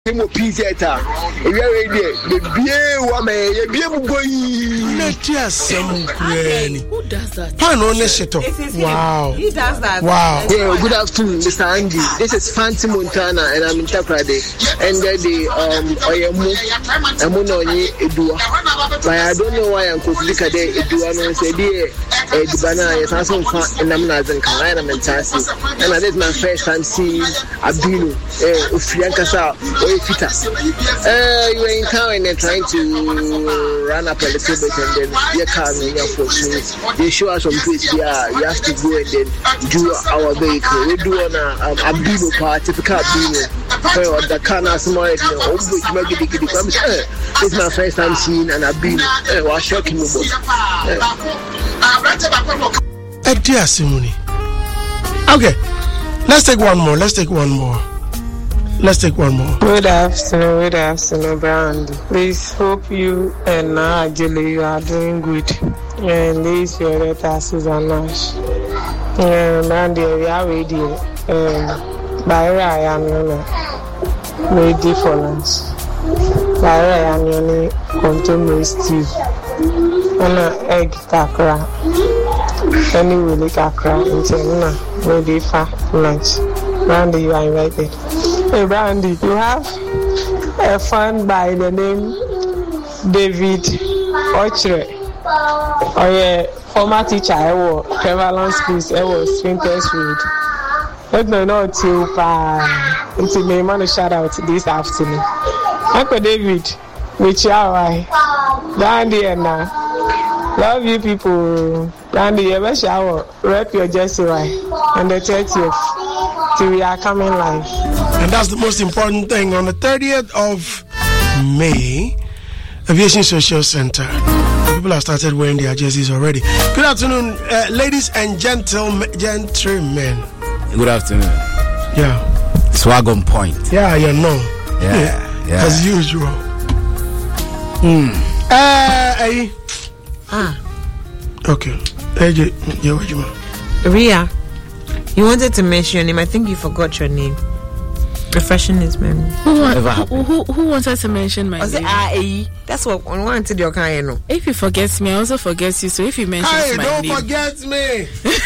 Mo pizza. We are ready. The beer woman, a beer boy. Who does that? Wow. He does that. Wow. Yeah, good afternoon, Mr. Andy. This is Fancy Montana, and I'm in Takrade. And the Amunoni Edua. But I don't know why I'm Kofika de Edua no say dear Edibana is also and I'm not in Carolina and Tassi. And that is my first time seeing Abino, Ufiankasa. You were in car and trying to run up a little bit, and then you come in your fortunes. They show us some place. Yeah, you have to go and then do our vehicle. We do on a Bino part, typical Bino. Where the car is small, it's my first time seeing an Abino. Was shocking me. Okay, let's take one more. Good afternoon, Brandy. Please hope you and Ajele you are doing good. And this your letter Susan Nash. Brandy, we are ready. By I am ready for lunch. By I am contemporary stew. And an egg kakra. Anyway, like kakra. Until ready for lunch. Brandy, you are invited. Hey Brandy, you have a fan by the name David Ochre. Oh yeah, former teacher I was Prevalence Schools, I was Swinters Road. Let me know till until me want to shout out this afternoon. Uncle David, which are Brandy and love you people. Brandy, you ever shower, rep your jersey right on the 30th till we are coming live. And that's the most important thing. On the 30th of May, Aviation Social Center. People have started wearing their jerseys already. Good afternoon, ladies and gentlemen. Good afternoon. Yeah. Swag on point. Yeah, you know. Yeah. As usual. Okay. Ria, you wanted to mention your name. I think you forgot your name. Refreshing his memory. Who wanted to mention my name? That's what I wanted your kind of. If you forget me, I also forget you. So if you mention my don't name, forget me.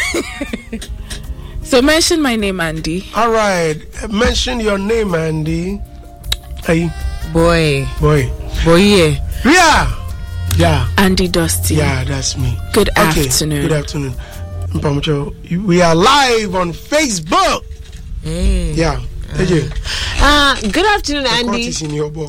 So mention my name, Andy. All right, mention your name, Andy. Hey, boy. Yeah. Andy Dusty. Yeah, that's me. Good afternoon. Good afternoon. We are live on Facebook. Hey. Yeah. Good afternoon, Andy. The is in your ball.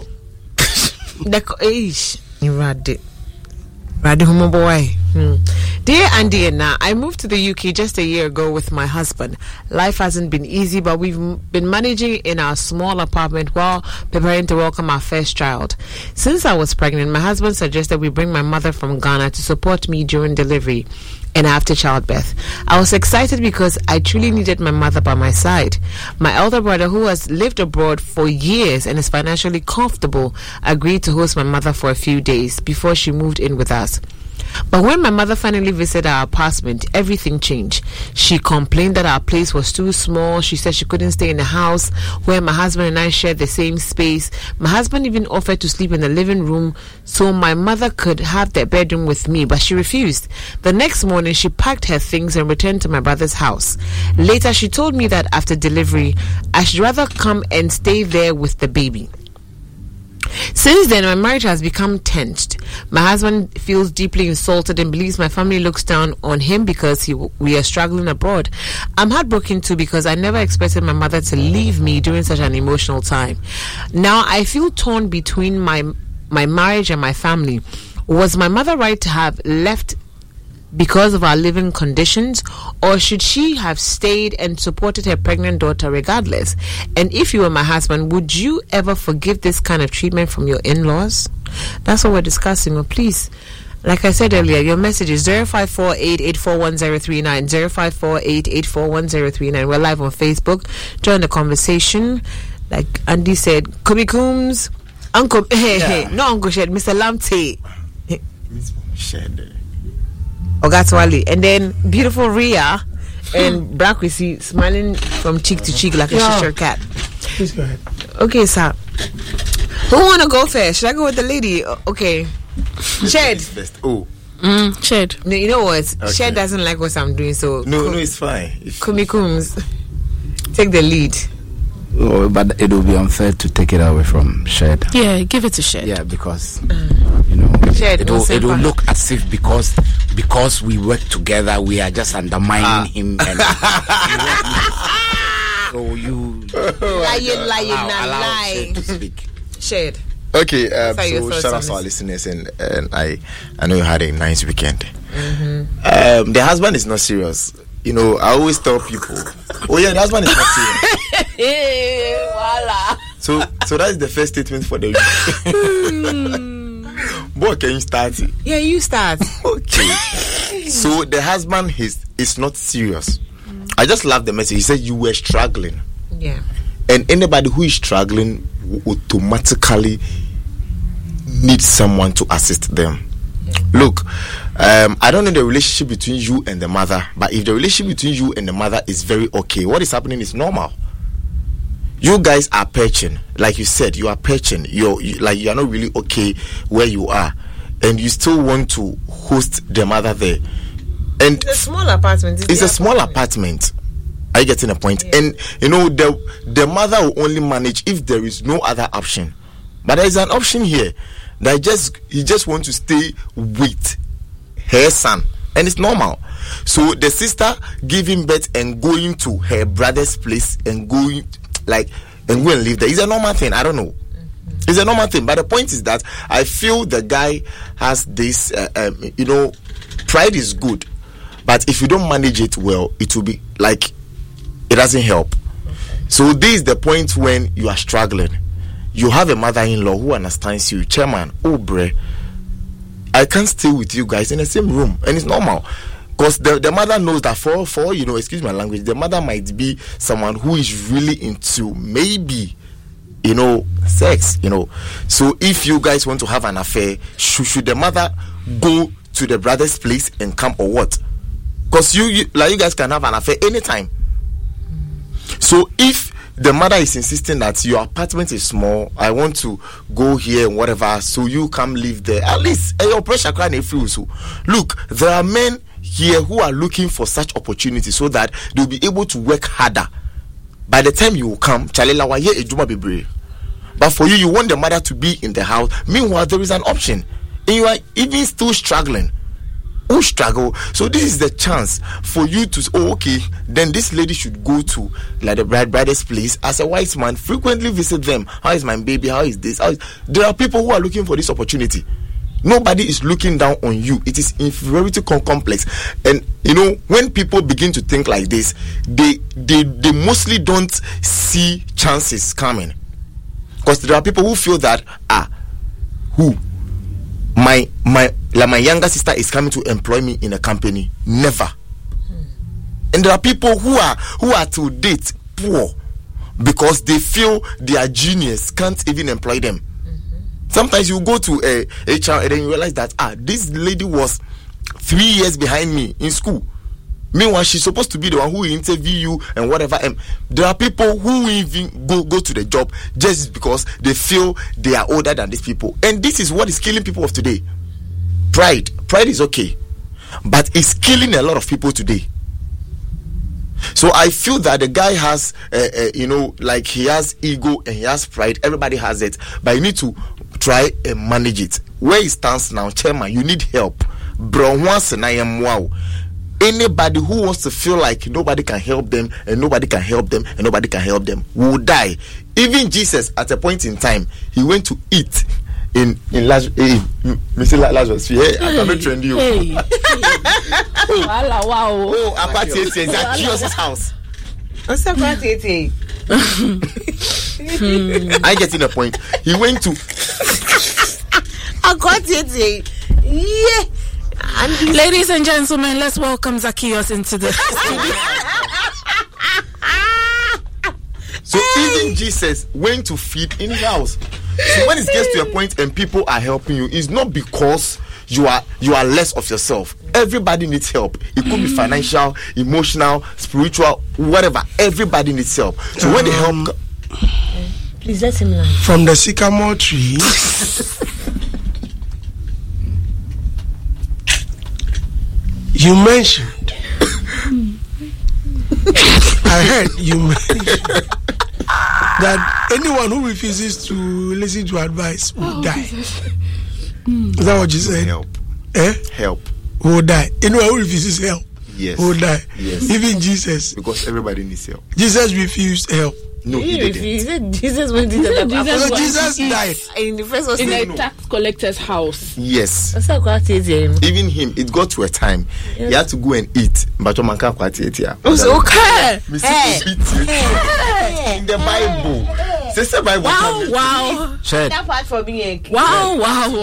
Dear Andy and I moved to the UK just a year ago with my husband. Life hasn't been easy, but we've been managing in our small apartment while preparing to welcome our first child. Since I was pregnant, my husband suggested we bring my mother from Ghana to support me during delivery and after childbirth. I was excited because I truly needed my mother by my side. My elder brother, who has lived abroad for years and is financially comfortable, agreed to host my mother for a few days before she moved in with us. But when my mother finally visited our apartment, everything changed. She complained that our place was too small. She said she couldn't stay in the house where my husband and I shared the same space. My husband even offered to sleep in the living room so my mother could have the bedroom with me, but she refused. The next morning, she packed her things and returned to my brother's house. Later, she told me that after delivery, I should rather come and stay there with the baby. Since then, my marriage has become tensed. My husband feels deeply insulted and believes my family looks down on him because we are struggling abroad. I'm heartbroken too because I never expected my mother to leave me during such an emotional time. Now, I feel torn between my marriage and my family. Was my mother right to have left because of our living conditions, or should she have stayed and supported her pregnant daughter regardless? And if you were my husband, would you ever forgive this kind of treatment from your in-laws? That's what we're discussing. Well, please, like I said earlier, your message is 0548841039, 0548841039. We're live on Facebook. Join the conversation. Like Andy said, Kobe Coombs, Uncle, no Uncle Shed, Mr. Lamte. Shed. Ogatwali, and then beautiful Ria and Brakwisi smiling from cheek to cheek like a Cheshire cat. Please go ahead. Okay, sir. Who want to go first? Should I go with the lady? Okay. Shed. Oh. Shed. No, you know what? Okay. Shed doesn't like what I'm doing, so... No, it's fine. Kumi Kums, take the lead. Oh, but it will be unfair to take it away from Shed. Yeah, give it to Shed. Yeah, because you know Shed, it will look as if because we work together, we are just undermining him. And so you lie Shed to speak. Shed. Okay, So so shout out to our listeners, and I know you had a nice weekend. The husband is not serious. You know, I always tell people, oh yeah, the husband is not serious. Voila. So that's the first statement for the week. Boy, can you start it? Yeah, you start. Okay. So the husband is not serious. I just love the message. He said you were struggling. Yeah. And anybody who is struggling will automatically need someone to assist them. Look, I don't know the relationship between you and the mother, but if the relationship between you and the mother is very okay, what is happening is normal. You guys are perching, like you said, you are perching. You are not really okay where you are, and you still want to host the mother there. And it's a small apartment. It's a small apartment. Are you getting a point? Yeah. And you know the mother will only manage if there is no other option. But there is an option here that he just wants to stay with her son, and it's normal. So the sister giving birth and going to her brother's place and go and live there is a normal thing. I don't know. It's a normal thing. But the point is that I feel the guy has this, pride is good, but if you don't manage it well, it will be like it doesn't help. So this is the point when you are struggling. You have a mother-in-law who understands you. Chairman, oh bre, I can't stay with you guys in the same room, and it's normal. Because the mother knows that for excuse my language, the mother might be someone who is really into maybe, sex, So if you guys want to have an affair, should the mother go to the brother's place and come or what? Because you guys can have an affair anytime. So if the mother is insisting that your apartment is small, I want to go here and whatever, so you come live there, at least your pressure can't feel so. Look, there are men here who are looking for such opportunities so that they'll be able to work harder. By the time you will come, but for you want the mother to be in the house. Meanwhile, there is an option, and you are even still struggling. Who struggle? So this is the chance for you to then this lady should go to like the bride's place as a wise man, frequently visit them. How is my baby? How is this? There are people who are looking for this opportunity. Nobody is looking down on you. It is inferiority complex. And when people begin to think like this, they mostly don't see chances coming. Because there are people who feel that my younger sister is coming to employ me in a company. Never. And there are people who are to date poor because they feel their genius can't even employ them. Sometimes you go to a HR and then you realize that this lady was 3 years behind me in school. Meanwhile, she's supposed to be the one who will interview you and whatever. And there are people who even go to the job just because they feel they are older than these people. And this is what is killing people of today. Pride is okay, but it's killing a lot of people today. So I feel that the guy has, he has ego and he has pride. Everybody has it, but you need to try and manage it. Where he stands now, chairman, you need help. Bro, once and I am wow. Anybody who wants to feel like nobody can help them and nobody can help them and nobody can help them will die. Even Jesus, at a point in time, he went to eat in Mr. Lazarus. Hey, I cannot trend you. Oh, Akwati is Zacchaeus' house. What's Akwati? I get in a point. He went to Akwati. Yeah. Ladies and gentlemen, let's welcome Zacchaeus into the studio. So even Jesus went to feed in his house. So when it gets to a point and people are helping you, it's not because you are less of yourself. Everybody needs help. It could be financial, emotional, spiritual, whatever. Everybody needs help. So when they help, Please let him land. From the sycamore tree. You mentioned. I heard you mentioned that anyone who refuses to listen to advice will die. Is that what you said? Help. Help. Will die. Anyone who refuses help. Yes. Will die. Yes. Even Jesus. Because everybody needs help. Jesus refused help. No, he didn't. Jesus went into the Jesus died. In the first was in a tax collector's house. Yes. Even Even him, it got to a time he had to go and eat. But man can't quite eat here. okay. In the Bible. Sister Bible. Wow. That part for me. Wow.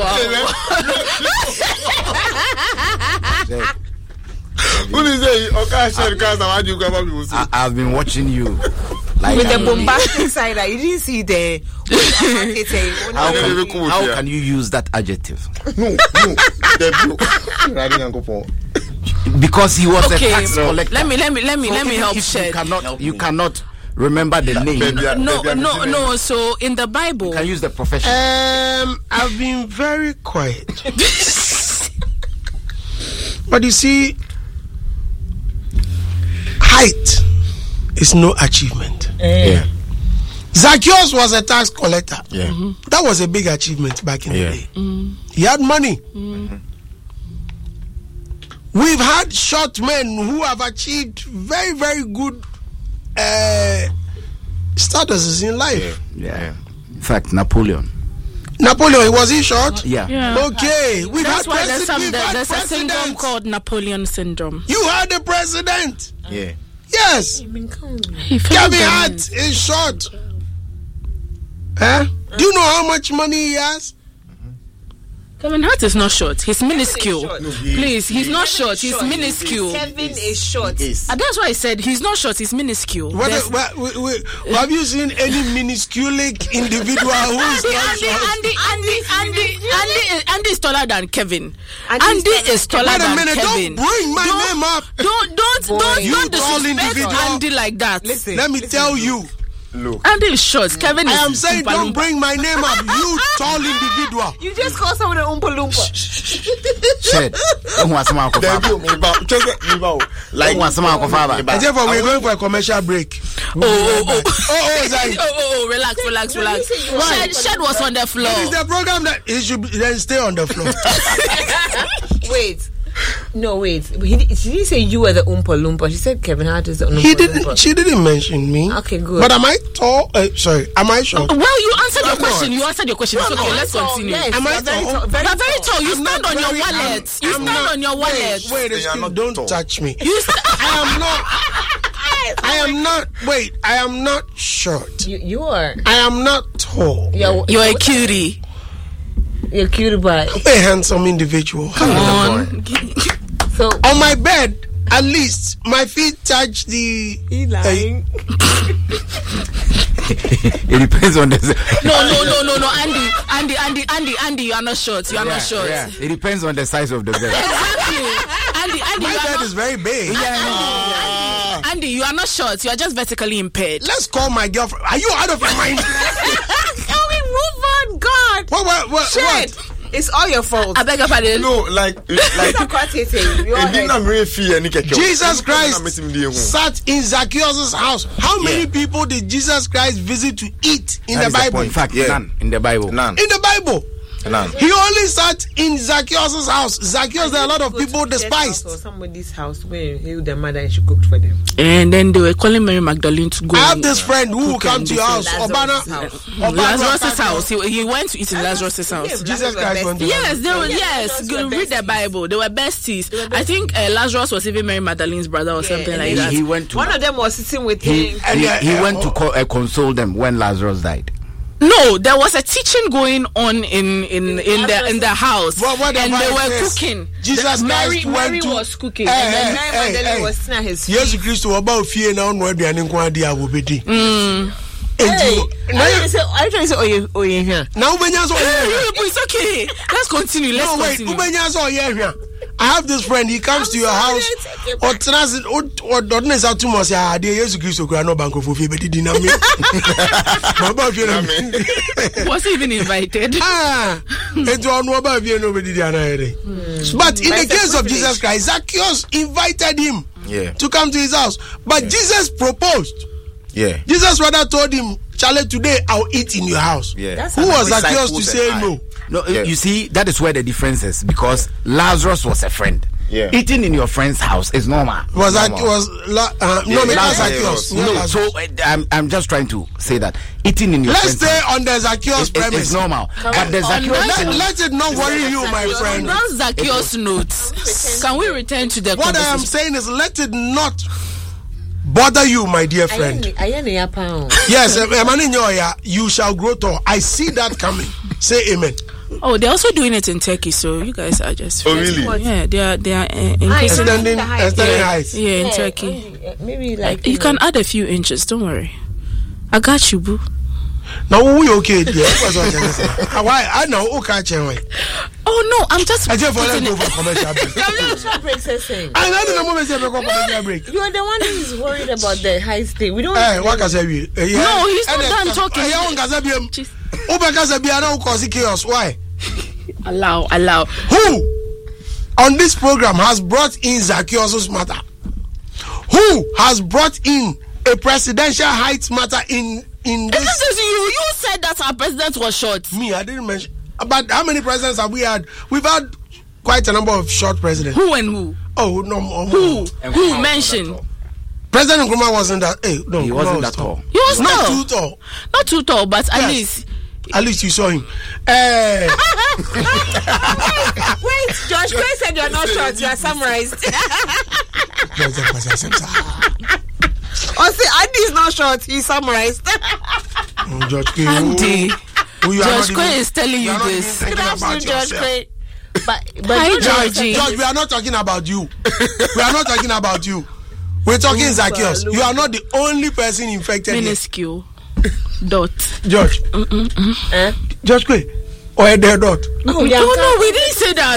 Who is it? I've been watching you. Like with the bombastic side, you didn't see the. How can you use that adjective? No. Because he was Okay. a tax collector. Let me help If Shed. you cannot remember the name. No. So in the Bible, You can use the profession. I've been very quiet. But you see, height is no achievement. Yeah. Zacchaeus was a tax collector. Yeah. That was a big achievement back in Yeah. the day. He had money. We've had short men who have achieved very, very good statuses in life. Yeah. In fact, Napoleon. Napoleon, was he short? Yeah. Okay, we've that's had why there's presidents. a syndrome called Napoleon syndrome. You had the president. Yeah. Yes. He Kevin Hart is short. Huh? Do you know how much money he has? Kevin Hart is not short. He's minuscule. Please, he's not short. He's minuscule. Kevin is short. And that's why I said he's not short. He's minuscule. Have you seen any minuscule individual who is not short? Andy is taller than Kevin. Andy Andy is taller Wait a than minute, Kevin. don't bring my name up. Don't You tall disrespect individual. Andy like that. Let me tell you. Look. Andy is short. Kevin is. I am saying Oompa don't Loompa. bring my name up. You tall individual. You just call someone an Oompa Loompa. Shed. Like one some alcohol. Therefore, we're going for a commercial break. Relax. Shed was on the floor. It is the program that he should then stay on the floor. Wait. No, wait. She didn't say you were the Oompa Loompa. She said Kevin Hart is the Oompa Loompa. She didn't mention me. Okay, good. But am I tall? Am I short? Well, you answered your question. It's okay. Let's continue. Yes, Am I tall? You're very tall. You I'm stand not on your very- wallet. You I'm stand not- on your wallet. Wait, They are not don't tall. touch me. You I am not short. You are. I am not tall. You're a cutie. You're cute, but A handsome individual. Come on. so On my bed, at least my feet touch the. lying. It depends on the. No. Andy, you are not short. You are not short. Yeah. It depends on the size of the bed. Exactly. Andy, My you are bed not. is very big. Andy, you are not short. You are just vertically impaired. Let's call my girlfriend. Are you out of your mind? Can we move on, God? What? Shit. It's all your fault. I beg your pardon. No, like Jesus Christ sat in Zacchaeus' house. How many people did Jesus Christ visit to eat in the Bible? In fact, Yeah. none in the Bible. None. In the Bible. None. He only sat in Zacchaeus' house. Zacchaeus, there are a lot of people despised. Or somebody's house where the mother and she cooked for them. And then they were calling Mary Magdalene to go. I have this friend who will cook come and to your house. Lazarus' house. He went to eat in Lazarus' house. Jesus Christ went to Yes, they were. Yes, read the Bible. They were besties. I think Lazarus was even Mary Magdalene's brother or something like that. He went to. One of them was sitting with He him. went to console them when Lazarus died. No, there was a teaching going on in the house, What and the they Bible were says, cooking. Jesus Mary Christ went to. was cooking. Hey, and then Mary Magdalene was sitting at his feet. Yesu Christo about fear now no aduane nko ade abobedi. Hey, are you trying to say, oh yeah. Now ubenya so it's okay. Let's continue. No wait, ubenya so I have this friend, he comes to your house or transit or doesn't say too much. Ah, they used to give so no bank of fee, but he didn't know. Was he even invited? It's on about you nobody did. But in the case of Jesus Christ, Zacchaeus invited him to come to his house. But Jesus proposed. Yeah. Jesus rather told him, Charlie, today I'll eat in your house. Yeah. Who was Zacchaeus to say no? No, you see, that is where the difference is, because Lazarus was a friend. Yeah. Eating in your friend's house is normal. Zacchaeus? No, so I'm just trying to say that eating in your let's friend's stay house on the Zacchaeus premise. It's normal. But the Zacchaeus, let it not worry you, my friend. That's Zacchaeus notes. Can we return to the what I am saying is, let it not bother you, my dear friend. Yes, you shall grow tall. I see that coming. Say amen. Oh, they're also doing it in Turkey, so you guys are just. Oh, really? Yeah, they are extending heights. Yeah, in Turkey. Maybe like you can add a few inches. Don't worry. I got you, boo. Now we okay? Why? I know. Okay, oh no, I'm just. I just want to go for commercial break. I know the moment say commercial break. You are the one who is worried about the high stay. We don't. What can I say? No, he's not done talking. Why? Allow. Who on this program has brought in Zacchaeus' matter? Who has brought in a presidential height matter in this? This is you. You said that our president was short. Me, I didn't mention. But how many presidents have we had? We've had quite a number of short presidents. Who and who? Oh no. Who mentioned? President Nkrumah wasn't that. No, he wasn't that tall. He was not too tall. Not too tall, but at least. At least you saw him. Wait, Josh Gray said you're not short, you are summarized. See, Andy is not short, he's summarized. Andy, Josh Gray is telling you this. Good afternoon, Josh Gray. But hi, Georgie. George, we are not talking about you. We're talking Zacchaeus. You are not the only person infected. Minuscule. Dot. George. George Quay. Or a dead dot. No, we didn't say that.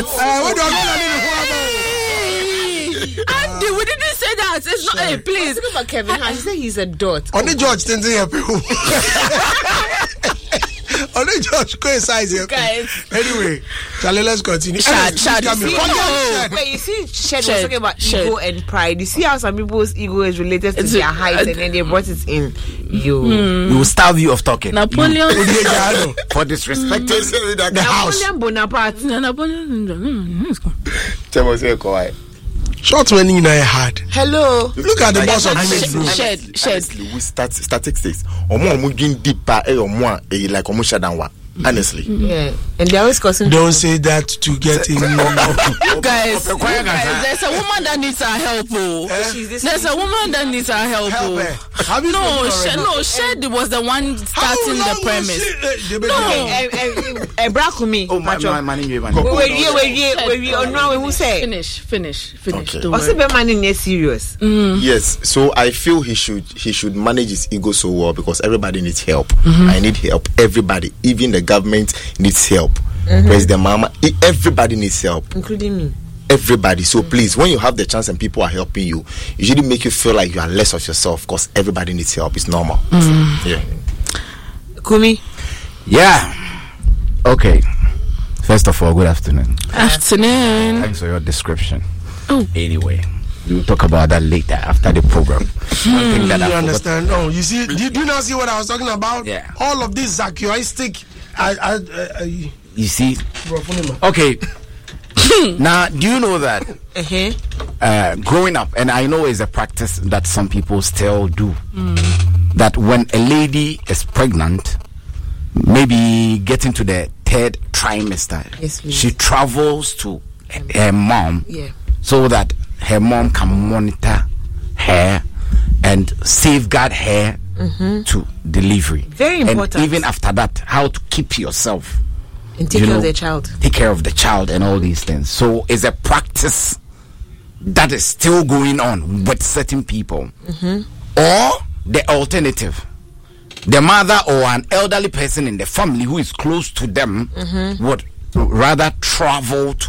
Andy, we didn't say that. It's not. Hey, please. About Kevin Hart, he said he's a dot. Only George thinks he only George Quay size here. Guys. Anyway, Charlie, let's continue. Wait, you see, Shed was talking about ego and pride. You see how some people's ego is related to their height, and then they brought it in. We will starve you of talking. Napoleon for disrespecting the house. Bonaparte. Short when you know hard. Hello. Look at the boss of Shed. We statistics. Omo deeper like honestly. Yeah. And they always causing. Don't say that to get in. Guys, there's a woman that needs our help. There's a woman that needs our help. Have you Shed was the one starting the premise. Brakumi. Oh my Finish. Okay. Serious. Yes, so I feel he should manage his ego so well, because everybody needs help. I need help. Everybody, even the government needs help. President Mama, everybody needs help, including me. Everybody. So please, when you have the chance and people are helping you, usually make you feel like you are less of yourself, because everybody needs help. It's normal. Yeah. Kumi. Yeah. Okay. First of all, good afternoon. Afternoon. Thanks for your description. Anyway, we'll talk about that later after the program. One thing that you understand? No, you see, do you not see what I was talking about? Yeah. All of this Zacchaeustic. You see? Okay. Now, do you know that growing up, and I know it's a practice that some people still do, that when a lady is pregnant, maybe getting to the third trimester, she travels to her mom so that her mom can monitor her and safeguard her to delivery. Very important. And even after that, how to keep yourself and take care of the child. Take care of the child and all these things. So it's a practice that is still going on with certain people. Or the alternative, the mother or an elderly person in the family who is close to them would rather travel to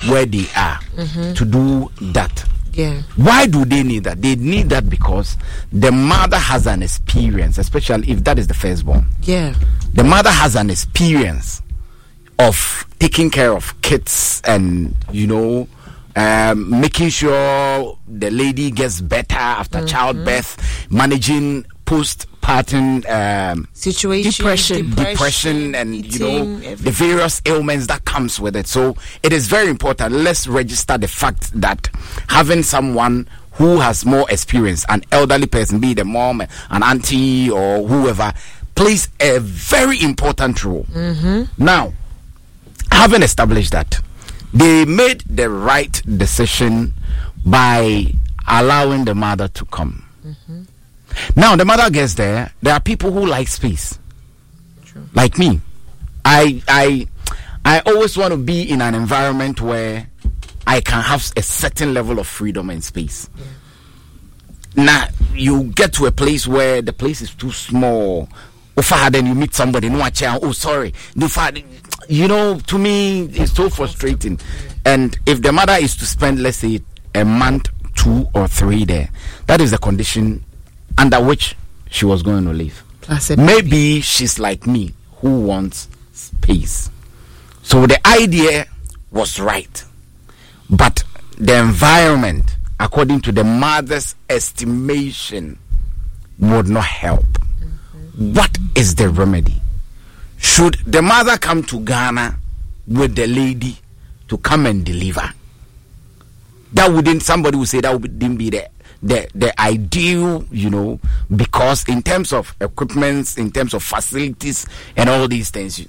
where they are to do that. Yeah. Why do they need that? They need that because the mother has an experience, especially if that is the firstborn. Yeah. The mother has an experience of taking care of kids and, making sure the lady gets better after childbirth, managing postpartum situation, depression, and eating, the various ailments that comes with it. So it is very important. Let's register the fact that having someone who has more experience, an elderly person, be it the mom, an auntie, or whoever, plays a very important role. Now, having established that, they made the right decision by allowing the mother to come. Now the mother gets there. There are people who like space. True. Like me. I always want to be in an environment where I can have a certain level of freedom and space. Now you get to a place where the place is too small. Then you meet somebody, sorry. To me it's so frustrating. And if the mother is to spend, let's say, a month, 2 or 3 there, that is the condition under which she was going to live. Maybe she's like me, who wants space. So the idea was right, but the environment, according to the mother's estimation, would not help. What is the remedy? Should the mother come to Ghana with the lady to come and deliver? Somebody would say that wouldn't be the ideal, because in terms of equipment, in terms of facilities and all these things,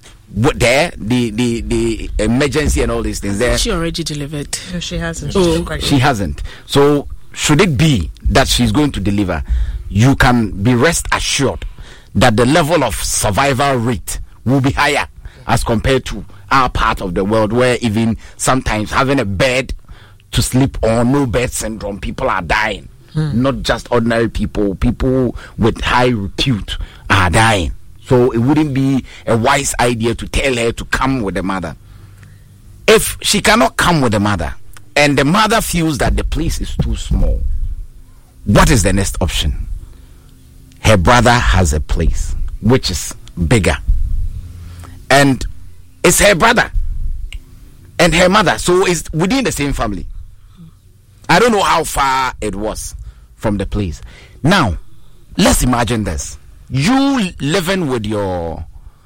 the emergency and all these things there. She already delivered. No, she hasn't. She hasn't. So should it be that she's going to deliver, you can be rest assured that the level of survival rate will be higher as compared to our part of the world, where even sometimes having a bed to sleep on, no bed syndrome, people are dying. Not just ordinary people with high repute are dying. So it wouldn't be a wise idea to tell her to come with the mother. If she cannot come with the mother and the mother feels that the place is too small, what is the next option? Her brother has a place which is bigger, and it's her brother and her mother, so it's within the same family. I don't know how far it was from the place. Now, let's imagine this: you living with your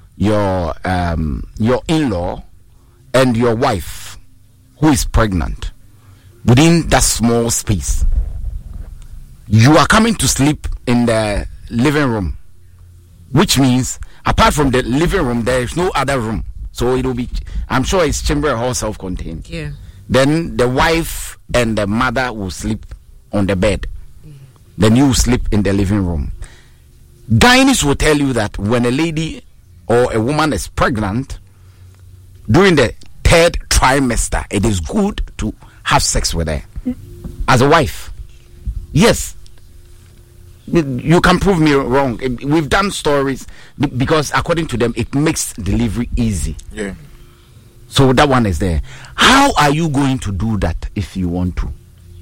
in-law and your wife, who is pregnant, within that small space. You are coming to sleep in the living room, which means apart from the living room, there is no other room. So it will be, I'm sure it's chamber hall self-contained. Yeah. Then the wife and the mother will sleep on the bed. Then you sleep in the living room. Gynecists will tell you that when a lady or a woman is pregnant, during the 3rd trimester, it is good to have sex with her as a wife. Yes. You can prove me wrong. We've done stories because according to them, it makes delivery easy. Yeah. So that one is there. How are you going to do that if you want to?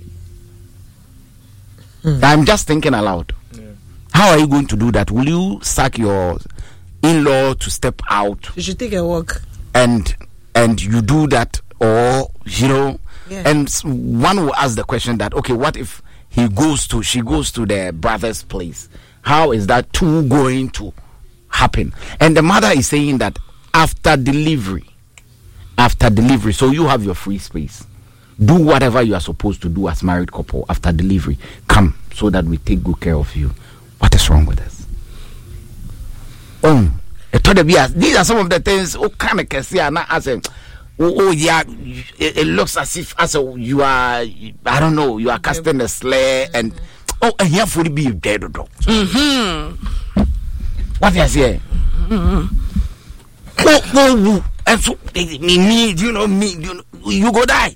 I'm just thinking aloud. Yeah. How are you going to do that? Will you sack your in-law to step out? You should take a walk. And you do that, or yeah. And one will ask the question that, okay, what if she goes to the brother's place? How is that too going to happen? And the mother is saying that after delivery, so you have your free space. Do whatever you are supposed to do as married couple after delivery. Come so that we take good care of you. What is wrong with us? These are some of the things. Yeah, it looks as if you are, I don't know, you are casting a slur and and here for be dead. What is here? And so you go die.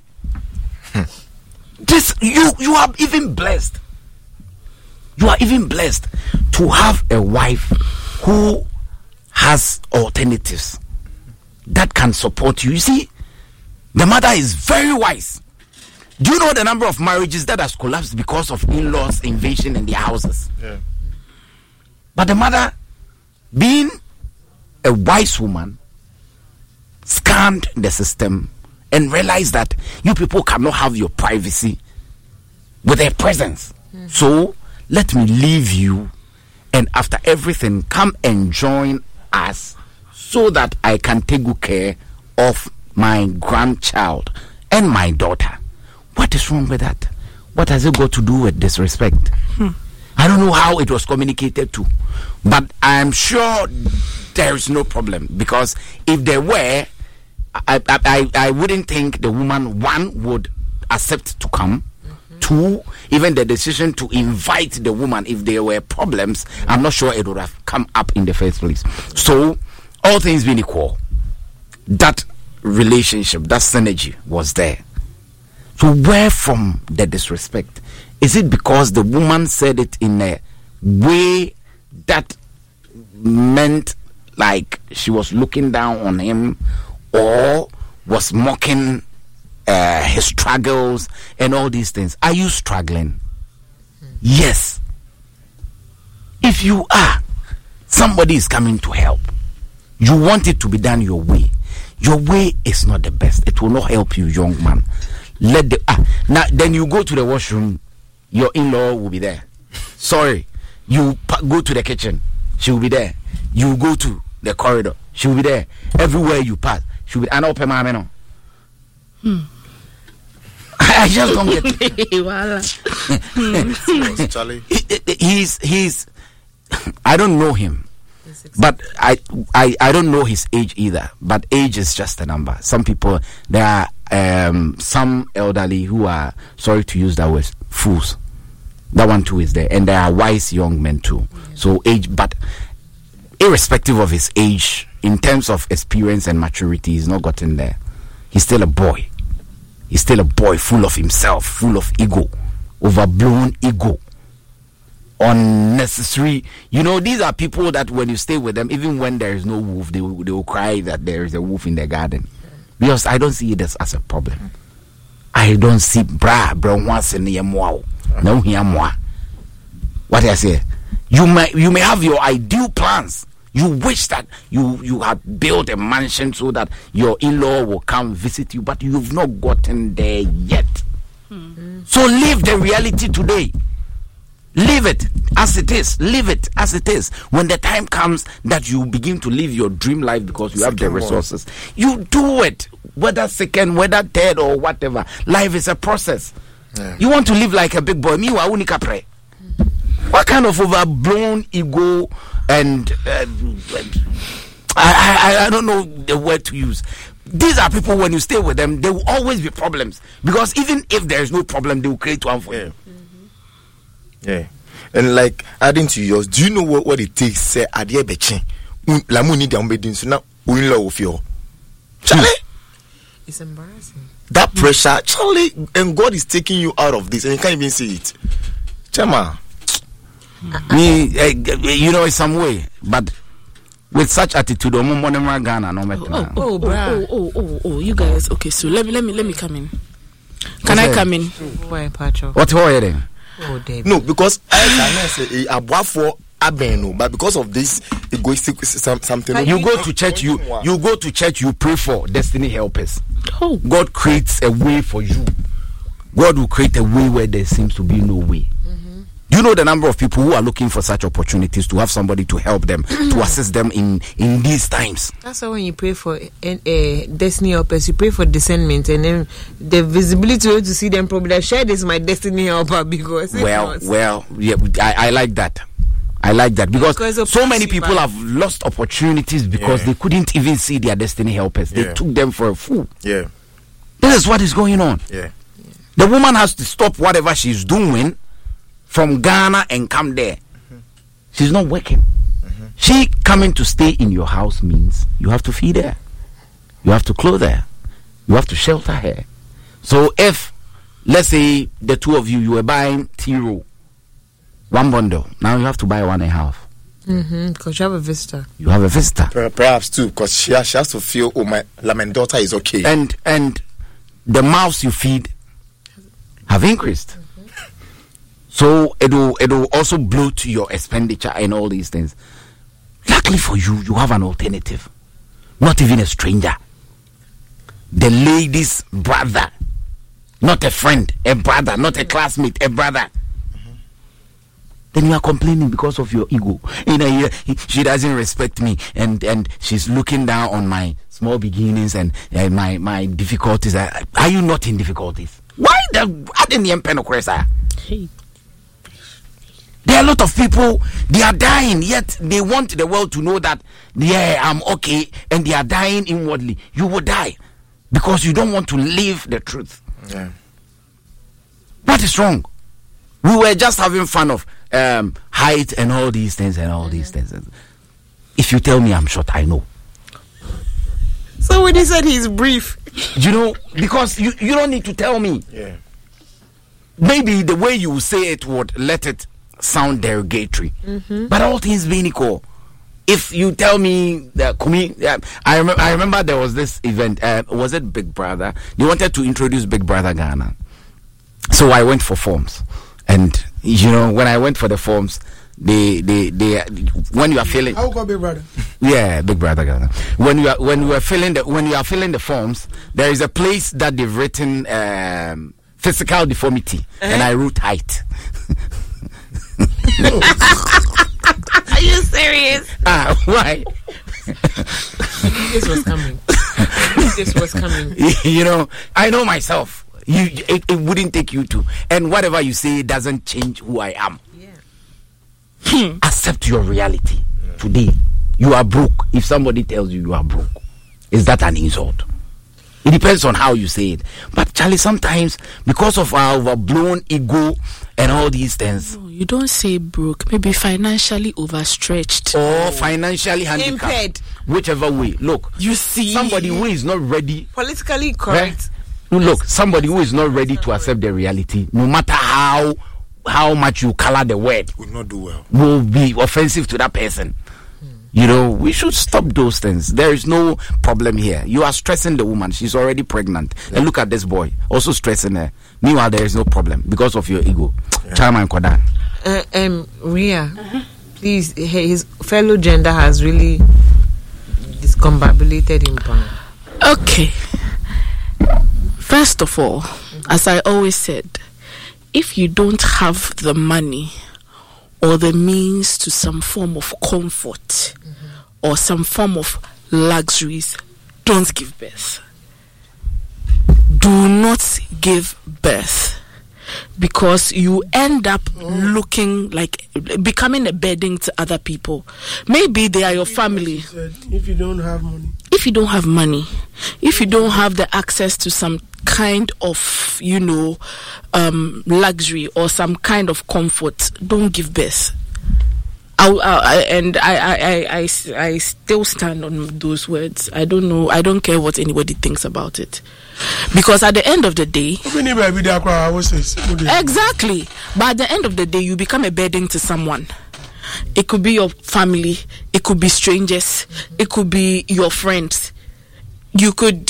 This you are even blessed. You are even blessed to have a wife who has alternatives that can support you. You see, The mother is very wise. Do you know the number of marriages that has collapsed because of in-laws invasion in their houses? Yeah. But the mother, being a wise woman, scanned the system and realized that you people cannot have your privacy with their presence. So let me leave you, and after everything, come and join us so that I can take good care of my grandchild and my daughter. What is wrong with that? What has it got to do with disrespect? I don't know how it was communicated to, but I'm sure there is no problem, because if there were, I wouldn't think the woman, one, would accept to come. Two, even the decision to invite the woman, if there were problems, I'm not sure it would have come up in the first place. So, all things being equal, that relationship, that synergy was there. So where from the disrespect? Is it because the woman said it in a way that meant like she was looking down on him, or was mocking his struggles and all these things? Are you struggling? Yes. If you are, somebody is coming to help. You want it to be done your way. Your way is not the best. It will not help you, young man. Let the now then you go to the washroom, your in-law will be there. Sorry, you go to the kitchen, she will be there. You go to the corridor, she will be there. Everywhere you pass, she will be. I just don't get it. He's I don't know him, but I don't know his age either. But age is just a number. Some people, there are some elderly who are, sorry to use that word, fools. That one too is there, and there are wise young men too. So age, but irrespective of his age, in terms of experience and maturity, he's not gotten there. He's still a boy. He's still a boy, full of himself, full of ego, overblown ego, unnecessary. You know, these are people that when you stay with them, even when there is no wolf, they will cry that there is a wolf in their garden. Because I don't see this as a problem. I don't see bro once in the wow. No here moi. What I say? You may have your ideal plans. You wish that you had built a mansion so that your in-law will come visit you, but you've not gotten there yet. So live the reality today. Live it as it is. Live it as it is. When the time comes that you begin to live your dream life because you have the resources, you do it. Whether second, whether third, or whatever. Life is a process. Yeah. You want to live like a big boy. Me wa unika pray. What kind of overblown ego and I don't know the word to use. These are people, when you stay with them, there will always be problems, because even if there is no problem, they will create one for you. Yeah. And like adding to yours, do you know what it takes? Say adie beche la mu ni dem bedin so na unlo of your Charlie. It's embarrassing. That pressure, Charlie, and God is taking you out of this, and you can't even see it. Chama. Me, you know, in some way, but with such attitude, you guys. Okay, so let me come in. Can I come in? What are you doing? No, because I cannot say a for abeno, but because of this egoistic something. You go to church, you go to church, you pray for destiny helpers. Oh. God creates a way for you. God will create a way where there seems to be no way. You know the number of people who are looking for such opportunities, to have somebody to help them, to assist them in these times. That's why when you pray for destiny helpers, you pray for discernment, and then the visibility to see them probably share this my destiny helper, because yeah, I like that. I like that because so many people have lost opportunities because they couldn't even see their destiny helpers. They took them for a fool. Yeah, this is what is going on. Yeah, the woman has to stop whatever she's doing from Ghana and come there. She's not working. She coming to stay in your house means you have to feed her, you have to clothe her, you have to shelter her. So if, let's say, the two of you were buying tea-roll, one bundle, now you have to buy 1.5. Because you have a visitor. You have a visitor. Perhaps too, because she has to feel, my daughter is okay. And the mouths you feed have increased. So it'll also bloat your expenditure and all these things. Luckily for you, you have an alternative. Not even a stranger. The lady's brother. Not a friend, a brother, not a classmate, a brother. Then you are complaining because of your ego. She doesn't respect me, and she's looking down on my small beginnings and my difficulties. Are you not in difficulties? Why the There are a lot of people, they are dying, yet they want the world to know that, yeah, I'm okay, and they are dying inwardly. You will die because you don't want to live the truth. Yeah. What is wrong? We were just having fun of height and all these things and all these things. If you tell me I'm short, I know. So when he said he's brief, because you don't need to tell me. Yeah. Maybe the way you say it would let it sound derogatory. But all things being equal, if you tell me that I remember there was this event. Was it Big Brother? They wanted to introduce Big Brother Ghana, so I went for forms. And when I went for the forms, they when you are filling, how called Big Brother? Yeah, Big Brother Ghana. When you are filling the forms, there is a place that they've written physical deformity, and I wrote height. Are you serious? Why? This was coming. This was coming. I know myself. It wouldn't take you to, and whatever you say doesn't change who I am. Yeah. Accept your reality. Today, you are broke. If somebody tells you are broke, is that an insult? It depends on how you say it. But Charlie, sometimes because of our overblown ego and all these things, no, you don't say broke. Maybe financially overstretched or financially handicapped. Impaired. Whichever way. Look, you see somebody who is not ready, politically correct. Right? Look, somebody who is not ready to accept the reality, no matter how much you color the word, will not do well. Will be offensive to that person. We should stop those things. There is no problem here. You are stressing the woman. She's already pregnant. Yeah. And look at this boy, also stressing her. Meanwhile, there is no problem because of your ego. Chama and Kodan. Ria, please, his fellow gender has really discombobulated him. Okay. First of all, as I always said, if you don't have the money or the means to some form of comfort or some form of luxuries, don't give birth. Do not give birth, because you end up looking like becoming a burden to other people. Maybe they are your family. If you don't have money, if you don't have the access to some kind of luxury or some kind of comfort, don't give birth. I still stand on those words. I don't care what anybody thinks about it, because at the end of the day, exactly, but at the end of the day, you become a burden to someone. It could be your family, it could be strangers, it could be your friends. You think,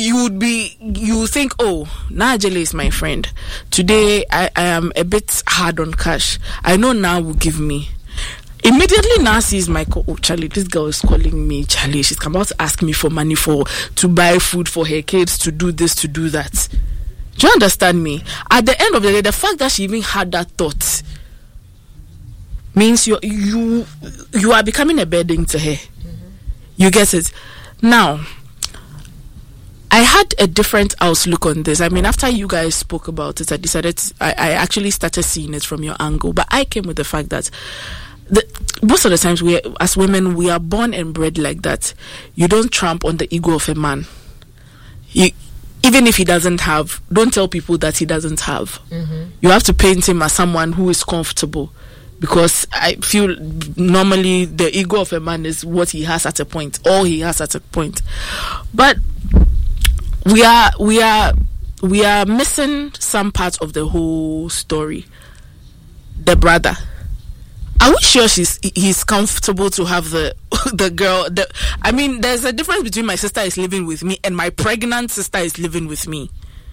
oh, Najele is my friend. Today I am a bit hard on cash. I know now will give me. Immediately now sees my Charlie, this girl is calling me Charlie. She's about to ask me for money to buy food for her kids, to do this, to do that. Do you understand me? At the end of the day, the fact that she even had that thought means you are becoming a burden to her. You get it? Now, I had a different outlook on this. I mean, after you guys spoke about it, I actually started seeing it from your angle. But I came with the fact that most of the times, as women, we are born and bred like that. You don't tramp on the ego of a man. Even if he doesn't have, don't tell people that he doesn't have. You have to paint him as someone who is comfortable. Because I feel normally the ego of a man is what he has at a point, all he has at a point. But we are missing some parts of the whole story. The brother. Are we sure he's comfortable to have the girl? I mean, there's a difference between my sister is living with me and my pregnant sister is living with me.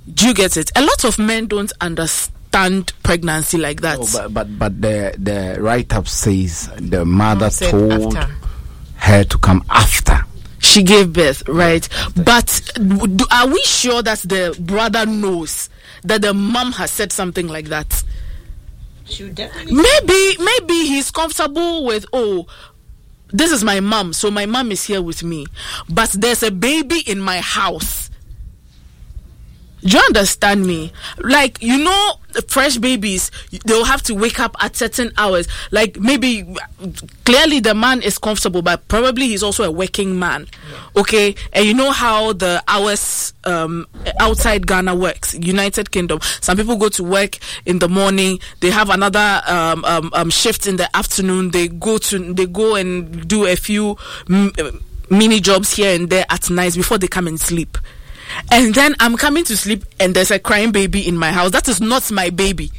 Do you get it? A lot of men don't understand pregnancy like that. Oh, but the write-up says the mother told her to come after she gave birth, right? But are we sure that the brother knows that the mom has said something like that? Maybe he's comfortable with, oh, this is my mom, so my mom is here with me, but there's a baby in my house. Do you understand me? Like, you know, fresh babies, they'll have to wake up at certain hours. Like, maybe clearly the man is comfortable, but probably he's also a working man. Okay? And you know how the hours outside Ghana works, United Kingdom. Some people go to work in the morning, they have another shift in the afternoon, they go and do a few mini jobs here and there at night before they come and sleep. And then I'm coming to sleep and there's a crying baby in my house. That is not my baby.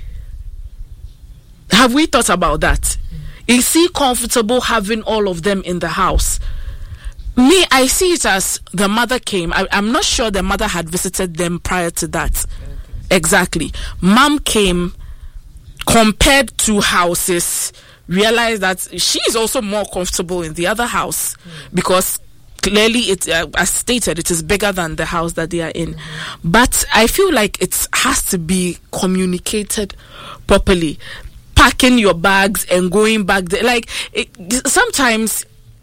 Have we thought about that? Is he comfortable having all of them in the house? Me, I see it as the mother came. I'm not sure the mother had visited them prior to that. Exactly. Mom came, compared two houses, realized that she is also more comfortable in the other house because clearly, as stated, it is bigger than the house that they are in. But I feel like it has to be communicated properly. Packing your bags and going back there. Like, sometimes,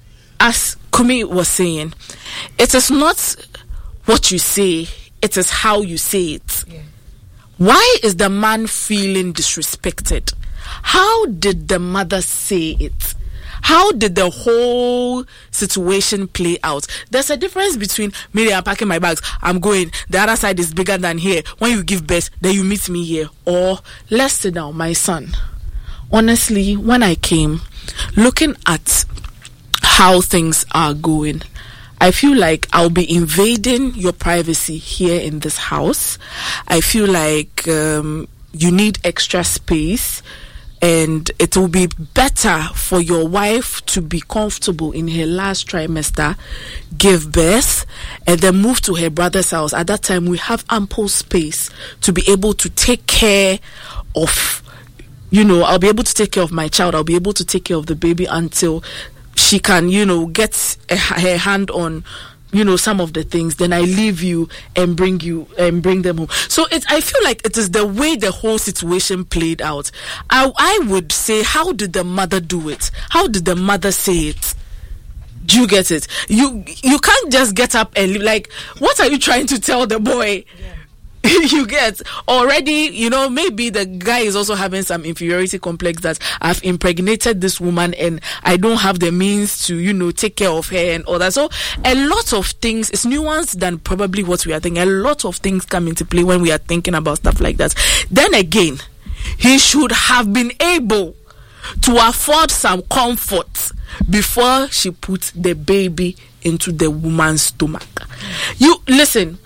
as Kumi was saying, it is not what you say, it is how you say it. Yeah. Why is the man feeling disrespected? How did the mother say it? How did the whole situation play out? There's a difference between me, I'm packing my bags, I'm going, the other side is bigger than here. When you give birth, then you meet me here. Or, let's sit down, my son. Honestly, when I came, looking at how things are going, I feel like I'll be invading your privacy here in this house. I feel like you need extra space. And it will be better for your wife to be comfortable in her last trimester, give birth, and then move to her brother's house. At that time, we have ample space to be able to take care of, I'll be able to take care of my child. I'll be able to take care of the baby until she can, get her hand on, some of the things. Then I leave you and bring them home. So I feel like it is the way the whole situation played out. I would say, how did the mother do it? How did the mother say it? Do you get it? You can't just get up and leave. Like, what are you trying to tell the boy? Yeah. You get already, maybe the guy is also having some inferiority complex that I've impregnated this woman and I don't have the means to, take care of her and all that. So a lot of things is nuanced than probably what we are thinking. A lot of things come into play when we are thinking about stuff like that. Then again, he should have been able to afford some comfort before she put the baby into the woman's stomach. You listen,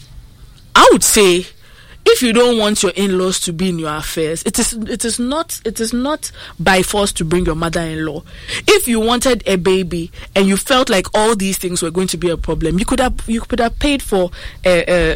I would say, if you don't want your in-laws to be in your affairs, it is not by force to bring your mother-in-law. If you wanted a baby and you felt like all these things were going to be a problem, you could have paid for a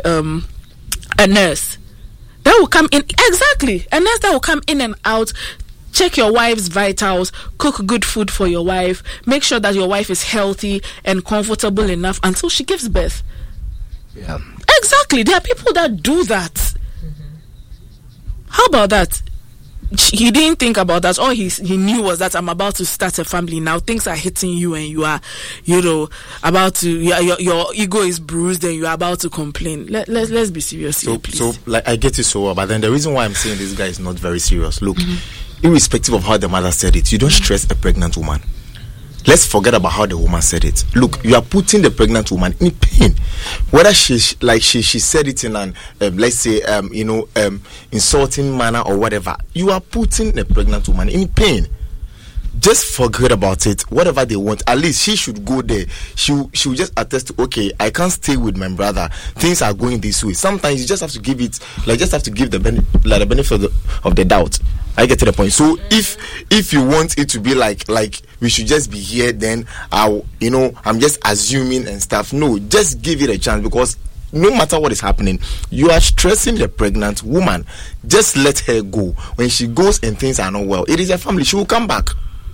nurse that will come in. Exactly, a nurse that will come in and out, check your wife's vitals, cook good food for your wife, make sure that your wife is healthy and comfortable enough until she gives birth. Yeah. Exactly. There are people that do that. Mm-hmm. How about that? He didn't think about that. All he knew was that I'm about to start a family now. Things are hitting you and you are, about to, your ego is bruised and you are about to complain. Let's be serious here, please. So, like, I get it so well, but then the reason why I'm saying this guy is not very serious. Look, irrespective of how the mother said it, you don't stress a pregnant woman. Let's forget about how the woman said it. Look, you are putting the pregnant woman in pain. Whether she said it in an let's say insulting manner or whatever, you are putting the pregnant woman in pain. Just forget about it. Whatever they want, at least she should go there. She will just attest to, okay, I can't stay with my brother. Things are going this way. Sometimes you just have to give it, the benefit of the doubt. I get to the point. So if you want it to be like we should just be here, then I'm just assuming and stuff. No, just give it a chance, because no matter what is happening, you are stressing the pregnant woman. Just let her go. When she goes and things are not well, it is a family. She will come back.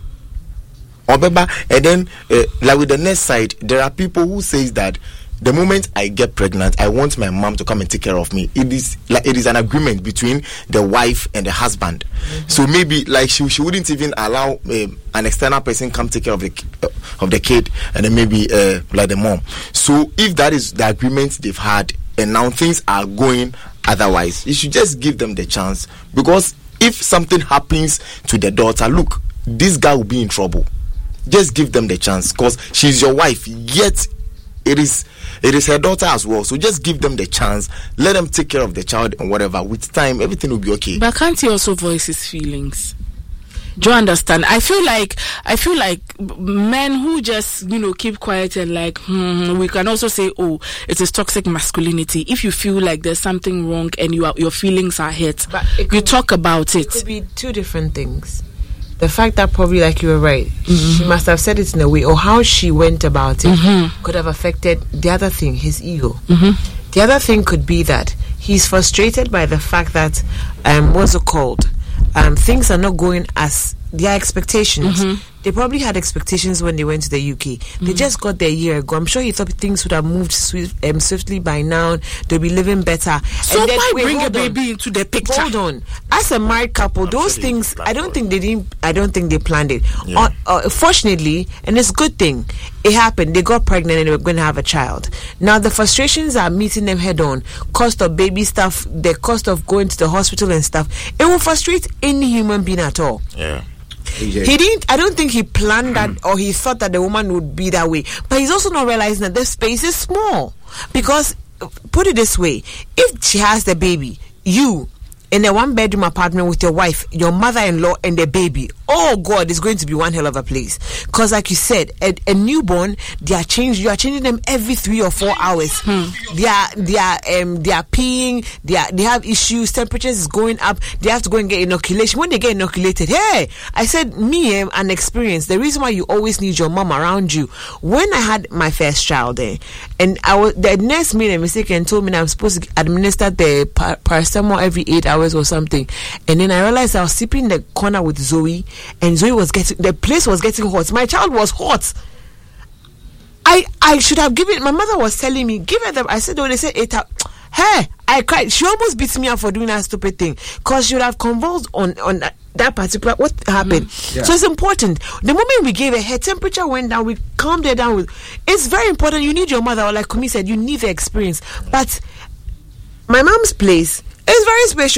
And then, like with the next side, there are people who says that the moment I get pregnant, I want my mom to come and take care of me. It is an agreement between the wife and the husband. Mm-hmm. So maybe like she wouldn't even allow an external person come take care of the kid, and then maybe like the mom. So if that is the agreement they've had, and now things are going otherwise, you should just give them the chance, because if something happens to the daughter, look, this guy will be in trouble. Just give them the chance, because she's your wife, yet it is her daughter as well. So just give them the chance. Let them take care of the child and whatever. With time, everything will be okay. But can't he also voice his feelings? Do you understand? I feel like men who just, keep quiet and like, we can also say, oh, it is toxic masculinity. If you feel like there's something wrong and your feelings are hurt, you talk about it. It could be two different things. The fact that probably, like you were right, she must have said it in a way, or how she went about it could have affected the other thing, his ego. The other thing could be that he's frustrated by the fact that, what's it called? Things are not going as their expectations. They probably had expectations when they went to the UK. They just got there a year ago. I'm sure he thought things would have moved swiftly by now. They'll be living better. So and then, why bring a baby into the picture? Hold on. As a married couple, those things, I don't think they planned it. Yeah. Fortunately, and it's a good thing, it happened. They got pregnant and they were going to have a child. Now the frustrations are meeting them head on. Cost of baby stuff, the cost of going to the hospital and stuff. It will frustrate any human being at all. Yeah. I don't think he planned that, or he thought that the woman would be that way. But he's also not realizing that the space is small. Because, put it this way, if she has the baby, you in a one-bedroom apartment with your wife, your mother-in-law, and the baby, oh God, it's going to be one hell of a place. Because like you said, a newborn, you are changing them every 3 or 4 hours. They are peeing, they have issues, temperatures is going up, they have to go and get inoculation. When they get inoculated, hey, I said, an experience. The reason why you always need your mom around you. When I had my first child and the nurse made a mistake and told me that I'm supposed to administer the paracetamol every 8 hours or something, and then I realized I was sleeping in the corner with Zoe, and Zoe the place was getting hot. My child was hot. I should have given. My mother was telling me, give her I said, they said 8 hours. Hey, I cried. She almost beat me up for doing that stupid thing, because she would have convulsed on that particular. What happened? So it's important. The moment we gave her temperature went down, we calmed her down. It's very important. You need your mother, or like Kumi said, you need the experience. But my mom's place is very special.